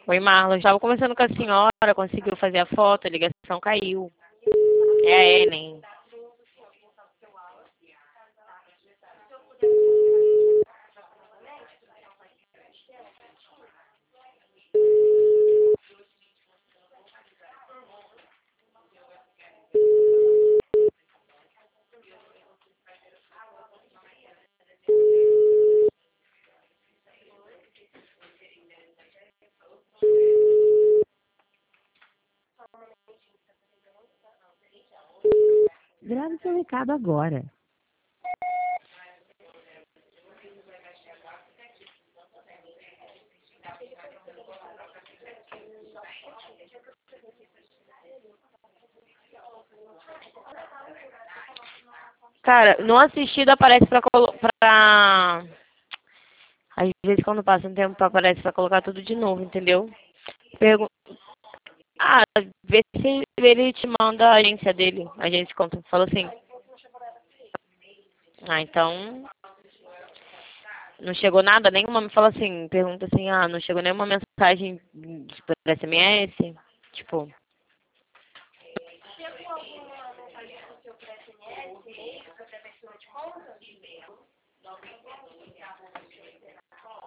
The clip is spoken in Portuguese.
Oi, Marlon. Estava conversando com a senhora, conseguiu fazer a foto, a ligação caiu. É a Ellen. Grave seu recado agora. Cara, no assistido aparece pra... Às vezes quando passa um tempo aparece pra colocar tudo de novo, entendeu? Pergu... Ah, vê se ele te manda a agência dele. A agência conta. Fala assim. Ah, então... Não chegou nada, nenhuma... Me fala assim, pergunta assim, ah, não chegou nenhuma mensagem por SMS? Tipo...